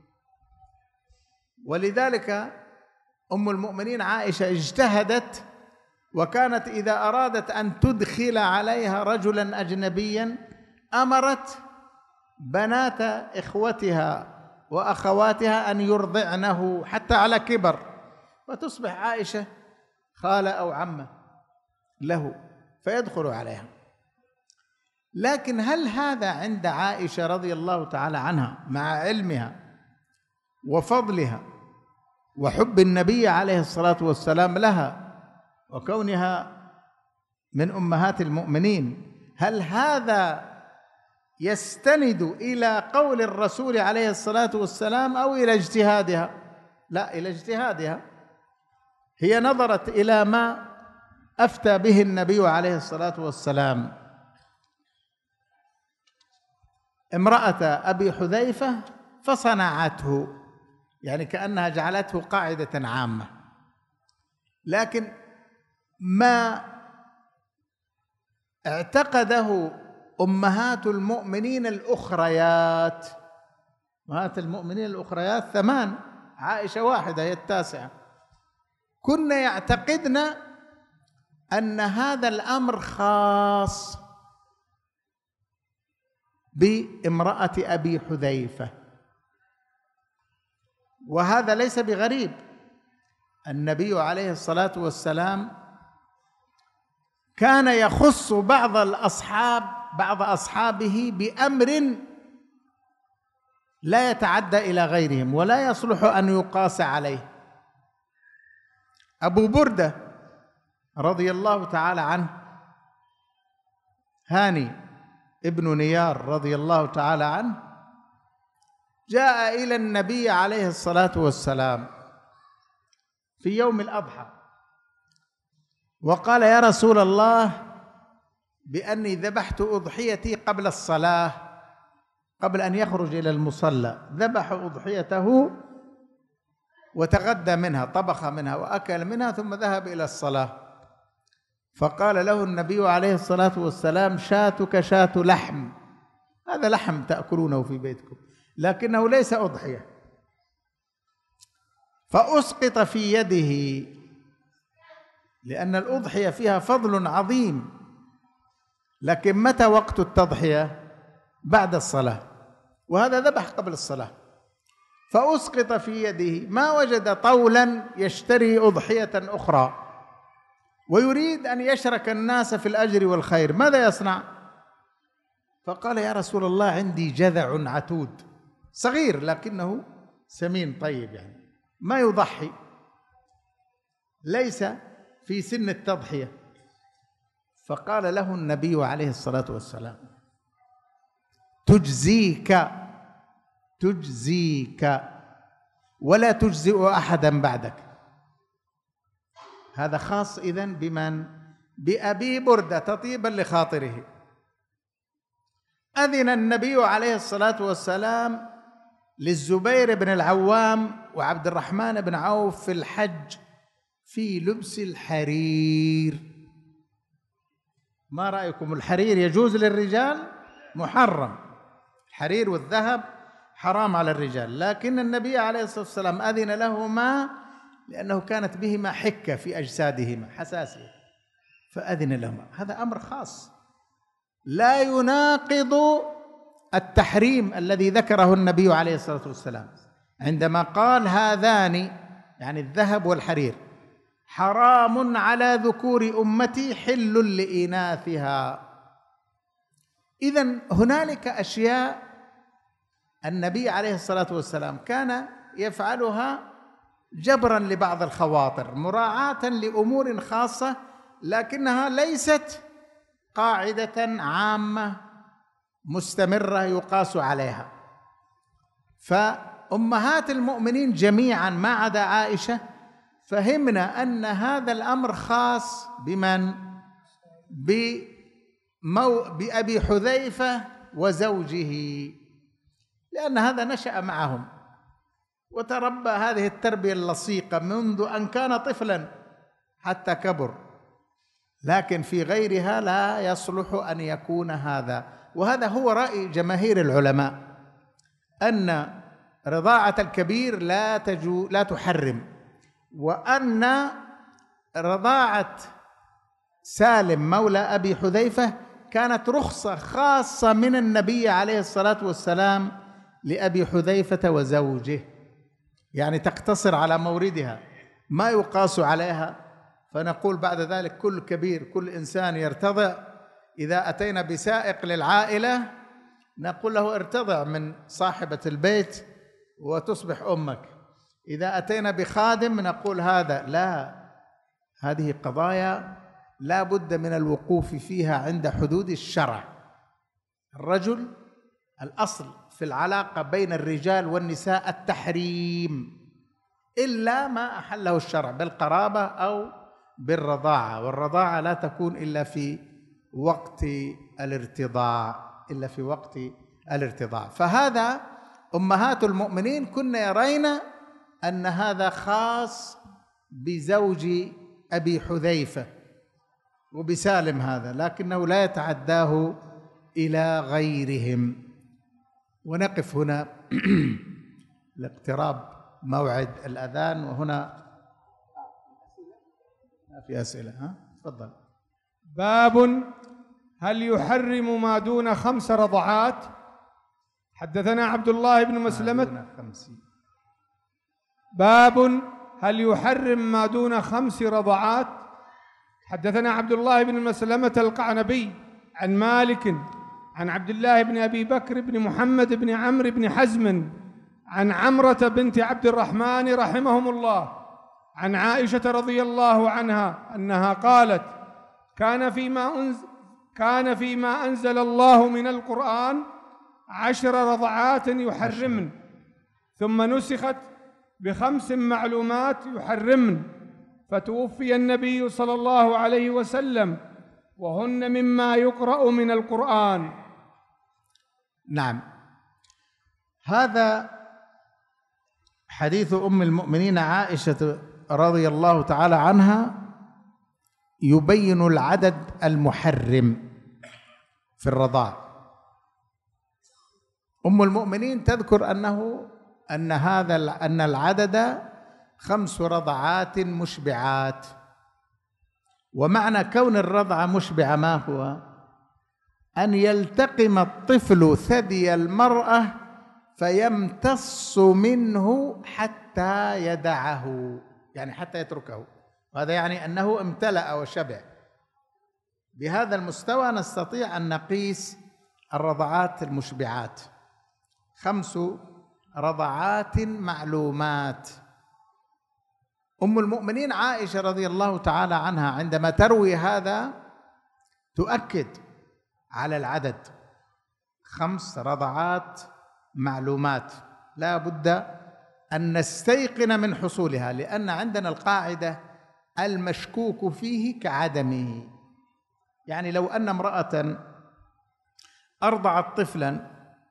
ولذلك أم المؤمنين عائشة اجتهدت، وكانت إذا أرادت أن تدخل عليها رجلا أجنبيا أمرت بنات إخوتها وأخواتها أن يرضعنه حتى على كبر، وتصبح عائشة خالة أو عمة له فيدخل عليها. لكن هل هذا عند عائشة رضي الله تعالى عنها مع علمها وفضلها وحب النبي عليه الصلاة والسلام لها وكونها من أمهات المؤمنين، هل هذا يستند إلى قول الرسول عليه الصلاة والسلام أو إلى اجتهادها؟ لا، إلى اجتهادها. هي نظرت إلى ما أفتى به النبي عليه الصلاة والسلام. امرأة أبي حذيفة فصنعته، يعني كأنها جعلته قاعدة عامة. لكن ما اعتقده أمهات المؤمنين الأخريات، أمهات المؤمنين الأخريات ثمان، عائشة واحدة هي التاسعة، كن يعتقدن أن هذا الأمر خاص بامرأة أبي حذيفة، وهذا ليس بغريب. النبي عليه الصلاة والسلام كان يخص بعض الأصحاب بعض أصحابه بأمر لا يتعدى إلى غيرهم ولا يصلح أن يقاس عليه. أبو بردة رضي الله تعالى عنه، هاني ابن نيار رضي الله تعالى عنه، جاء إلى النبي عليه الصلاة والسلام في يوم الأضحى وقال: يا رسول الله، بأني ذبحت أضحيتي قبل الصلاة، قبل أن يخرج إلى المصلى، ذبح أضحيته وتغدى منها، طبخ منها وأكل منها ثم ذهب إلى الصلاة. فقال له النبي عليه الصلاة والسلام: شاتك شاة لحم، هذا لحم تأكلونه في بيتكم، لكنه ليس أضحية. فأسقط في يده، لأن الأضحية فيها فضل عظيم، لكن متى وقت التضحية؟ بعد الصلاة، وهذا ذبح قبل الصلاة. فأسقط في يده، ما وجد طولا يشتري أضحية أخرى ويريد أن يشرك الناس في الأجر والخير، ماذا يصنع؟ فقال: يا رسول الله، عندي جذع عتود صغير لكنه سمين طيب، يعني ما يضحي، ليس في سن التضحية. فقال له النبي عليه الصلاة والسلام: تجزيك تجزيك ولا تجزئ أحدا بعدك. هذا خاص إذن بمن؟ بأبي بردة، تطيبا لخاطره. أذن النبي عليه الصلاة والسلام للزبير بن العوام وعبد الرحمن بن عوف في الحج في لبس الحرير. ما رأيكم؟ الحرير يجوز للرجال؟ محرم. الحرير والذهب حرام على الرجال، لكن النبي عليه الصلاة والسلام أذن لهما لأنه كانت بهما حكة في أجسادهما، حساسية، فأذن لهما. هذا أمر خاص لا يناقض التحريم الذي ذكره النبي عليه الصلاة والسلام عندما قال: هذان، يعني الذهب والحرير، حرام على ذكور أمتي حل لإناثها. إذن هنالك أشياء النبي عليه الصلاة والسلام كان يفعلها جبرا لبعض الخواطر، مراعاة لأمور خاصة، لكنها ليست قاعدة عامة مستمرة يقاس عليها. فأمهات المؤمنين جميعا ما عدا عائشة فهمنا أن هذا الأمر خاص بمن؟ بمو... بأبي حذيفة وزوجه، لأن هذا نشأ معهم وتربى هذه التربية اللصيقة منذ أن كان طفلا حتى كبر، لكن في غيرها لا يصلح أن يكون هذا. وهذا هو رأي جماهير العلماء، أن رضاعة الكبير لا تجو لا تحرم، وأن رضاعة سالم مولى أبي حذيفة كانت رخصة خاصة من النبي عليه الصلاة والسلام لأبي حذيفة وزوجه، يعني تقتصر على موردها ما يقاس عليها. فنقول بعد ذلك: كل كبير، كل إنسان يرتضع. إذا أتينا بسائق للعائلة نقول له: ارتضع من صاحبة البيت وتصبح أمك. إذا أتينا بخادم نقول هذا لا، هذه قضايا لا بد من الوقوف فيها عند حدود الشرع. الرجل، الأصل في العلاقة بين الرجال والنساء التحريم، إلا ما أحله الشرع بالقرابة أو بالرضاعة، والرضاعة لا تكون إلا في وقت الارتضاع إلا في وقت الارتضاع. فهذا أمهات المؤمنين كن يرين أن هذا خاص بزوج أبي حذيفة وبسالم هذا، لكنه لا يتعداه إلى غيرهم. ونقف هنا لاقتراب موعد الأذان، وهنا في أسئلة. ها تفضل. باب هل يحرم ما دون خمس رضعات؟ حدثنا عبد الله بن مسلمة. باب هل يحرم ما دون خمس رضعات؟ حدثنا عبد الله بن مسلمة القعنبي عن مالك عن عبد الله بن أبي بكر بن محمد بن عمرو بن حزم عن عمرة بنت عبد الرحمن رحمهم الله عن عائشة رضي الله عنها أنها قالت: كان فيما أنزل, كان فيما أنزل الله من القرآن عشر رضعات يحرمن، ثم نسخت بخمس معلومات يحرمن، فتوفي النبي صلى الله عليه وسلم وهن مما يقرأ من القرآن. نعم، هذا حديث أم المؤمنين عائشة رضي الله تعالى عنها يبين العدد المحرم في الرضاع. أم المؤمنين تذكر أنه أن هذا أن العدد خمس رضعات مشبعات. ومعنى كون الرضعة مشبعة ما هو؟ أن يلتقم الطفل ثدي المرأة فيمتص منه حتى يدعه، يعني حتى يتركه، وهذا يعني أنه امتلأ وشبع. بهذا المستوى نستطيع أن نقيس الرضعات المشبعات، خمس رضعات معلومات. أم المؤمنين عائشة رضي الله تعالى عنها عندما تروي هذا تؤكد على العدد، خمس رضعات معلومات لا بد أن نستيقن من حصولها، لأن عندنا القاعدة المشكوك فيه كعدمه. يعني لو أن امرأة أرضعت طفلا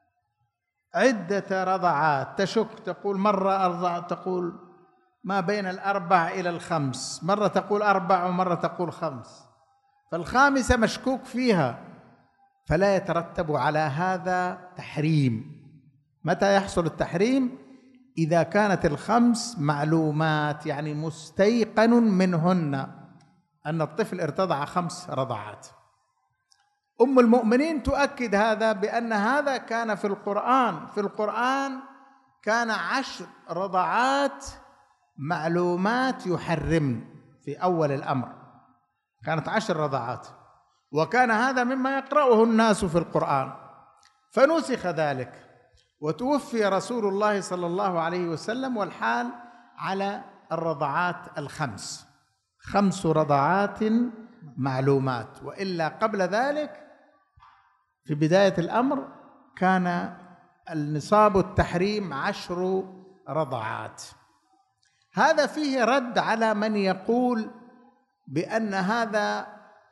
عدة رضعات تشك، تقول مرة أرضعت تقول ما بين الأربع إلى الخمس، مرة تقول أربع ومرة تقول خمس، فالخامسة مشكوك فيها، فلا يترتب على هذا تحريم. متى يحصل التحريم؟ إذا كانت الخمس معلومات، يعني مستيقن منهن أن الطفل ارتضع خمس رضعات. أم المؤمنين تؤكد هذا بأن هذا كان في القرآن، في القرآن كان عشر رضعات معلومات يحرمن في أول الأمر، كانت عشر رضعات، وكان هذا مما يقرأه الناس في القرآن، فنسخ ذلك وتوفي رسول الله صلى الله عليه وسلم والحال على الرضعات الخمس، خمس رضعات معلومات. وإلا قبل ذلك في بداية الأمر كان النصاب التحريم عشر رضعات. هذا فيه رد على من يقول بأن هذا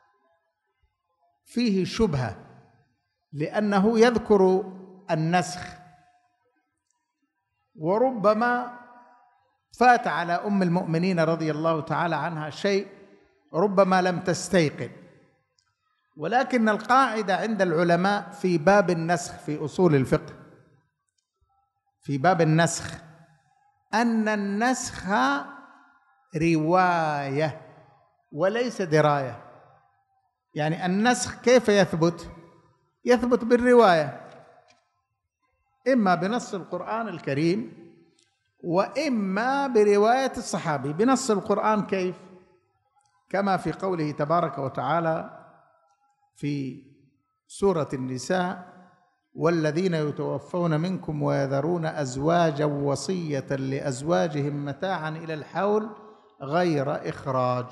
فيه شبهة، لأنه يذكر النسخ، وربما فات على أم المؤمنين رضي الله تعالى عنها شيء ربما لم تستيقن. ولكن القاعدة عند العلماء في باب النسخ في أصول الفقه، في باب النسخ، أن النسخ رواية وليس دراية. يعني النسخ كيف يثبت؟ يثبت بالرواية، إما بنص القرآن الكريم وإما برواية الصحابي. بنص القرآن كيف؟ كما في قوله تبارك وتعالى في سورة النساء: والذين يتوفون منكم ويذرون أزواجا وصية لأزواجهم متاعا إلى الحول غير إخراج.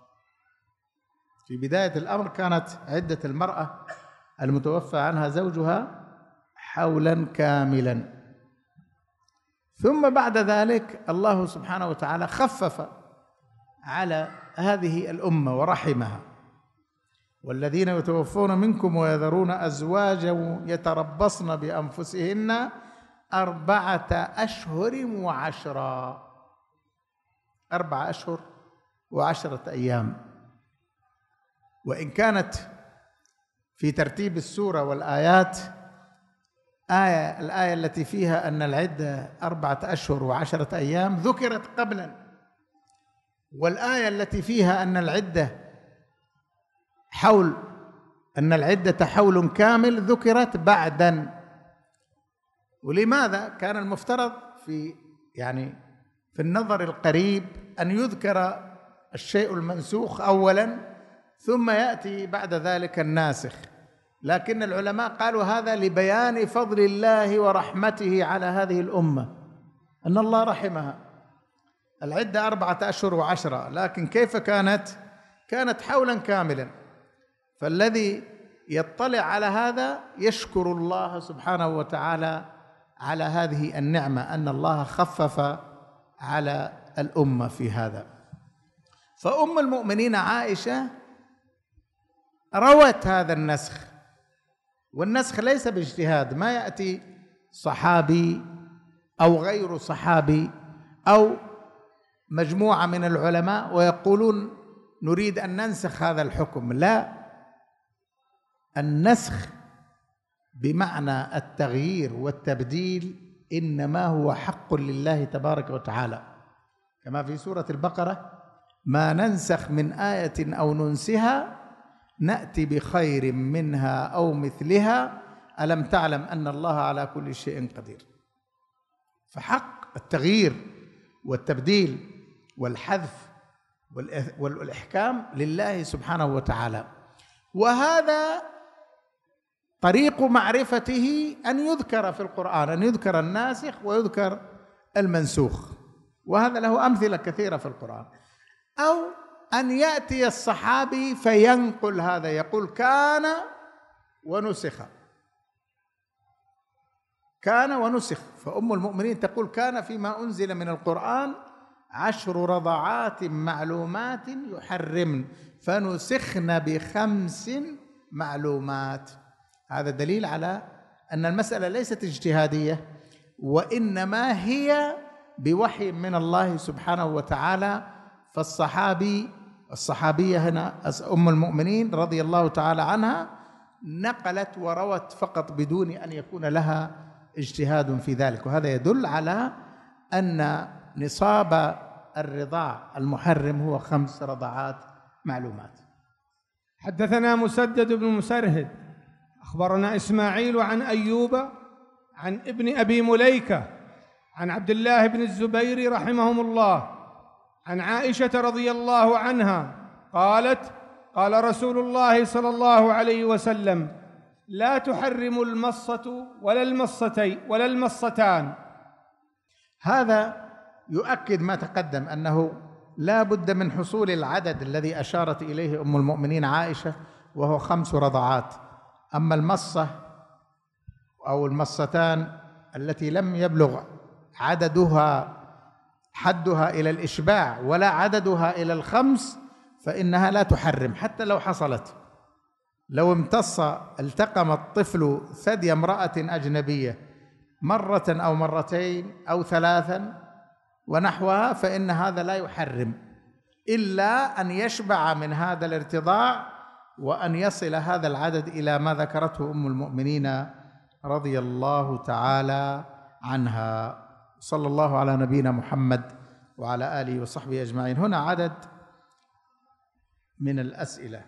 في بداية الأمر كانت عدة المرأة المتوفى عنها زوجها حولا كاملا، ثم بعد ذلك الله سبحانه وتعالى خفف على هذه الأمة ورحمها: والذين يتوفون منكم ويذرون أزواجا يتربصن بأنفسهن أربعة أشهر وعشرا، أربعة أشهر وعشرة أيام. وإن كانت في ترتيب السورة والآيات آية الآية التي فيها أن العدة أربعة أشهر وعشرة أيام ذكرت قبلا، والآية التي فيها أن العدة حول أن العدة حول كامل ذكرت بعدا. ولماذا؟ كان المفترض في يعني في النظر القريب أن يذكر الشيء المنسوخ أولا ثم يأتي بعد ذلك الناسخ، لكن العلماء قالوا هذا لبيان فضل الله ورحمته على هذه الأمة، أن الله رحمها. العدة أربعة أشهر وعشرة، لكن كيف كانت؟ كانت حولا كاملا. فالذي يطلع على هذا يشكر الله سبحانه وتعالى على هذه النعمة، أن الله خفف على الأمة في هذا. فأم المؤمنين عائشة روت هذا النسخ، والنسخ ليس باجتهاد، ما يأتي صحابي أو غير صحابي أو مجموعة من العلماء ويقولون نريد أن ننسخ هذا الحكم. لا، النسخ بمعنى التغيير والتبديل إنما هو حق لله تبارك وتعالى، كما في سورة البقرة: ما ننسخ من آية أو ننسها نأتي بخير منها أو مثلها ألم تعلم أن الله على كل شيء قدير. فحق التغيير والتبديل والحذف والإحكام لله سبحانه وتعالى، وهذا طريق معرفته أن يذكر في القرآن، أن يذكر الناسخ ويذكر المنسوخ، وهذا له أمثلة كثيرة في القرآن. أو أن يأتي الصحابي فينقل هذا، يقول كان ونسخ، كان ونسخ. فأم المؤمنين تقول كان فيما أنزل من القرآن عشر رضعات معلومات يحرمن فنسخن بخمس معلومات. هذا دليل على أن المسألة ليست اجتهادية، وإنما هي بوحي من الله سبحانه وتعالى. فالصحابي الصحابية هنا أم المؤمنين رضي الله تعالى عنها نقلت وروت فقط بدون أن يكون لها اجتهاد في ذلك، وهذا يدل على أن نصاب الرضاع المحرم هو خمس رضعات معلومات. حدثنا مسدد بن مسرهد أخبرنا إسماعيل عن أيوب عن ابن أبي مليكة عن عبد الله بن الزبير رحمهم الله عن عائشة رضي الله عنها قالت: قال رسول الله صلى الله عليه وسلم: لا تحرم المصة ولا المصتين ولا المصتان. هذا يؤكد ما تقدم، أنه لا بد من حصول العدد الذي أشارت إليه أم المؤمنين عائشة، وهو خمس رضعات. أما المصة أو المصتان التي لم يبلغ عددها حدها إلى الإشباع ولا عددها إلى الخمس فإنها لا تحرم حتى لو حصلت. لو امتص التقم الطفل ثدي امرأة أجنبية مرة أو مرتين أو ثلاثا ونحوها فإن هذا لا يحرم، إلا أن يشبع من هذا الارتضاع وأن يصل هذا العدد إلى ما ذكرته أم المؤمنين رضي الله تعالى عنها. صلى الله على نبينا محمد وعلى آله وصحبه أجمعين. هنا عدد من الأسئلة.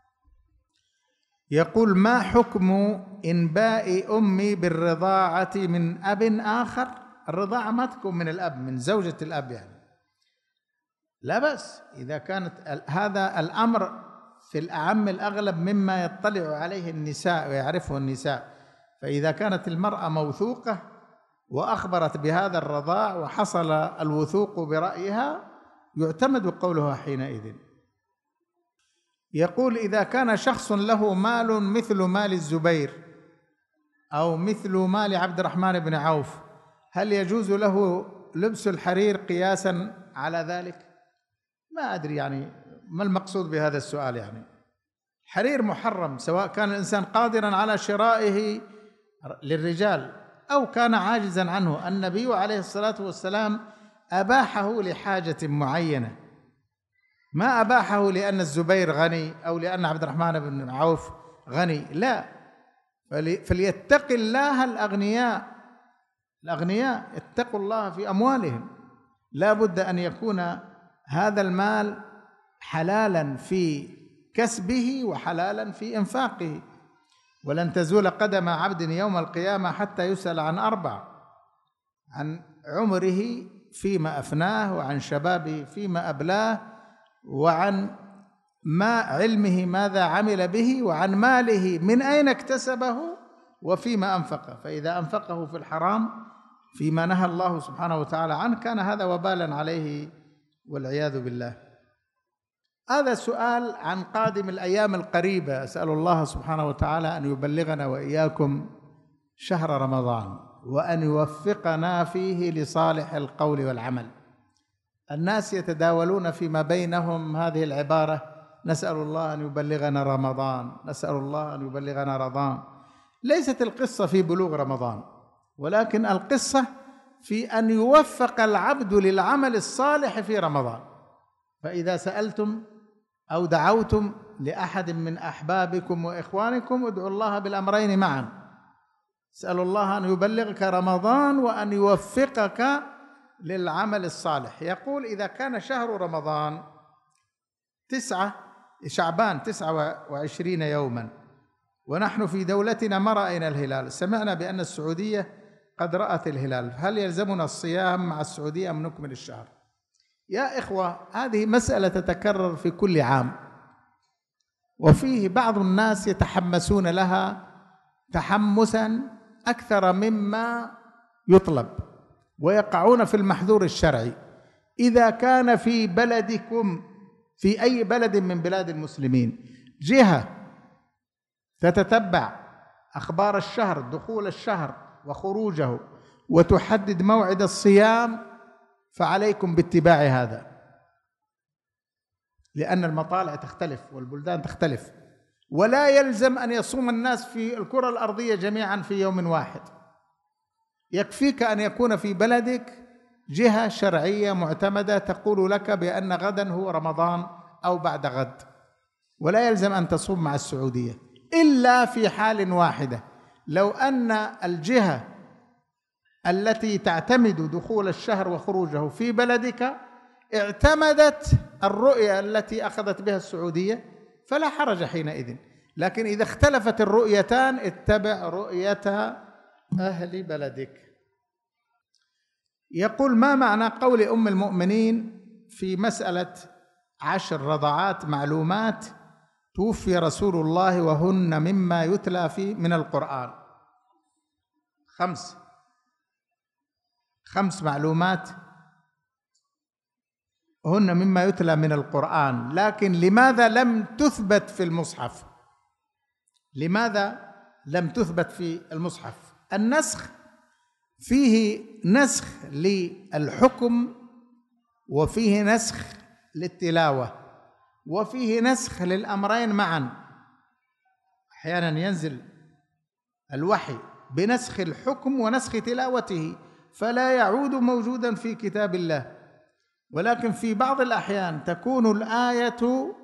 يقول: ما حكم إنباء أمي بالرضاعة من أب آخر؟ الرضاعة ما تكون من الأب، من زوجة الأب يعني، لا بأس إذا كانت هذا الأمر في الأعم الأغلب مما يطلع عليه النساء ويعرفه النساء. فإذا كانت المرأة موثوقة وأخبرت بهذا الرضاع وحصل الوثوق برأيها يعتمد قولها حينئذ. يقول: إذا كان شخص له مال مثل مال الزبير أو مثل مال عبد الرحمن بن عوف، هل يجوز له لبس الحرير قياسا على ذلك؟ ما أدري يعني ما المقصود بهذا السؤال. يعني الحرير محرم سواء كان الإنسان قادرا على شرائه للرجال أو كان عاجزا عنه. النبي عليه الصلاة والسلام أباحه لحاجة معينة، ما أباحه لأن الزبير غني أو لأن عبد الرحمن بن عوف غني، لا. فليتق الله الأغنياء، الأغنياء اتقوا الله في أموالهم. لا بد أن يكون هذا المال حلالا في كسبه وحلالا في إنفاقه. ولن تزول قدم عبد يوم القيامة حتى يسأل عن أربع: عن عمره فيما أفناه، وعن شبابه فيما أبلاه، وعن ما علمه ماذا عمل به، وعن ماله من أين اكتسبه وفيما أنفقه. فإذا أنفقه في الحرام فيما نهى الله سبحانه وتعالى عنه كان هذا وبالا عليه والعياذ بالله. هذا سؤال عن قادم الأيام القريبة. أسأل الله سبحانه وتعالى أن يبلغنا وإياكم شهر رمضان، وأن يوفقنا فيه لصالح القول والعمل. الناس يتداولون فيما بينهم هذه العبارة: نسأل الله أن يبلغنا رمضان، نسأل الله أن يبلغنا رمضان. ليست القصة في بلوغ رمضان، ولكن القصة في أن يوفق العبد للعمل الصالح في رمضان. فإذا سألتم أو دعوتم لأحد من أحبابكم وإخوانكم ادعوا الله بالأمرين معا. اسأل الله أن يبلغك رمضان وأن يوفقك للعمل الصالح. يقول: إذا كان شهر رمضان تسعة شعبان تسعة وعشرين يوما ونحن في دولتنا ما رأينا الهلال، سمعنا بأن السعودية قد رأت الهلال، هل يلزمنا الصيام مع السعودية أم نكمل الشهر؟ يا إخوة، هذه مسألة تتكرر في كل عام، وفيه بعض الناس يتحمسون لها تحمسا أكثر مما يطلب، ويقعون في المحظور الشرعي. إذا كان في بلدكم، في أي بلد من بلاد المسلمين، جهة تتتبع أخبار الشهر، دخول الشهر وخروجه، وتحدد موعد الصيام، فعليكم باتباع هذا، لأن المطالع تختلف والبلدان تختلف، ولا يلزم أن يصوم الناس في الكرة الأرضية جميعا في يوم واحد. يكفيك أن يكون في بلدك جهة شرعية معتمدة تقول لك بأن غدا هو رمضان أو بعد غد، ولا يلزم أن تصوم مع السعودية، إلا في حال واحدة: لو أن الجهة التي تعتمد دخول الشهر وخروجه في بلدك اعتمدت الرؤية التي أخذت بها السعودية فلا حرج حينئذ. لكن إذا اختلفت الرؤيتان اتبع رؤية أهل بلدك. يقول: ما معنى قول أم المؤمنين في مسألة عشر رضعات معلومات توفي رسول الله وهن مما يتلى في من القرآن؟ خمس خمس معلومات هن مما يتلى من القرآن، لكن لماذا لم تثبت في المصحف؟ لماذا لم تثبت في المصحف؟ النسخ فيه نسخ للحكم، وفيه نسخ للتلاوة، وفيه نسخ للأمرين معا. أحيانا ينزل الوحي بنسخ الحكم ونسخ تلاوته فلا يعود موجودا في كتاب الله، ولكن في بعض الأحيان تكون الآية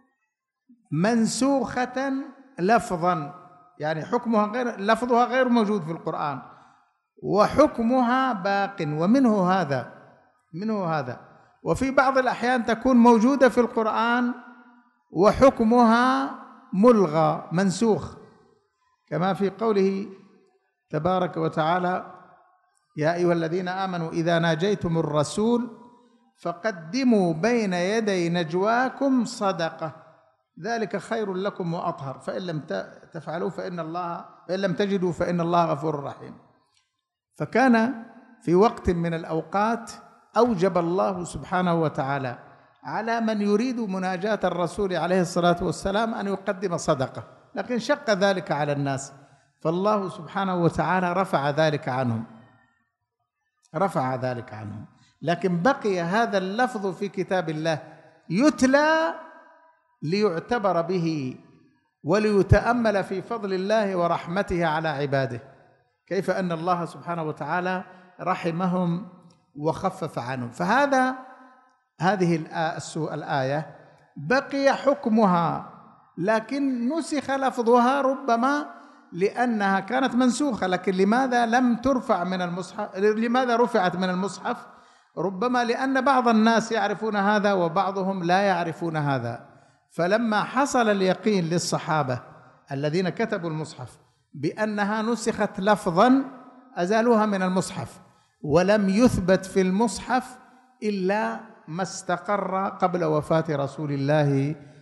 منسوخة لفظا، يعني حكمها غير لفظها غير موجود في القرآن وحكمها باق، ومنه هذا منه هذا وفي بعض الأحيان تكون موجودة في القرآن وحكمها ملغى منسوخ، كما في قوله تبارك وتعالى: يا أيها الذين آمنوا إذا ناجيتم الرسول فقدموا بين يدي نجواكم صدقة ذلك خير لكم وأطهر فإن لم تفعلوا فإن الله فإن لم تجدوا فإن الله غفور رحيم. فكان في وقت من الأوقات أوجب الله سبحانه وتعالى على من يريد مناجاة الرسول عليه الصلاة والسلام أن يقدم صدقة، لكن شق ذلك على الناس، فالله سبحانه وتعالى رفع ذلك عنهم رفع ذلك عنهم لكن بقي هذا اللفظ في كتاب الله يتلى ليعتبر به وليتأمل في فضل الله ورحمته على عباده، كيف أن الله سبحانه وتعالى رحمهم وخفف عنهم. فهذا هذه الآية بقي حكمها لكن نسخ لفظها، ربما لأنها كانت منسوخة، لكن لماذا لم ترفع من المصحف؟ لماذا رفعت من المصحف؟ ربما لأن بعض الناس يعرفون هذا وبعضهم لا يعرفون هذا، فلما حصل اليقين للصحابة الذين كتبوا المصحف بأنها نسخت لفظا أزالوها من المصحف، ولم يثبت في المصحف إلا ما استقر قبل وفاة رسول الله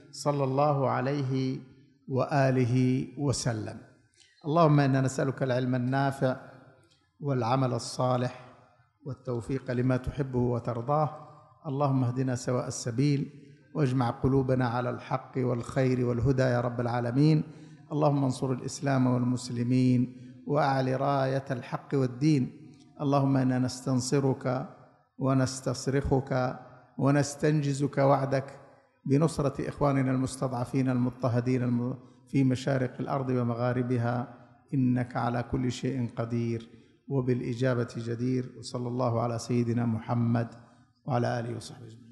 صلى الله عليه وآله وسلم. اللهم إنا نسألك العلم النافع والعمل الصالح والتوفيق لما تحبه وترضاه. اللهم اهدنا سواء السبيل واجمع قلوبنا على الحق والخير والهدى يا رب العالمين. اللهم انصر الإسلام والمسلمين وأعل راية الحق والدين. اللهم إنا نستنصرك ونستصرخك ونستنجزك وعدك بنصرة إخواننا المستضعفين المضطهدين في مشارق الأرض ومغاربها، إنك على كل شيء قدير وبالإجابة جدير. وصلى الله على سيدنا محمد وعلى آله وصحبه أجمعين.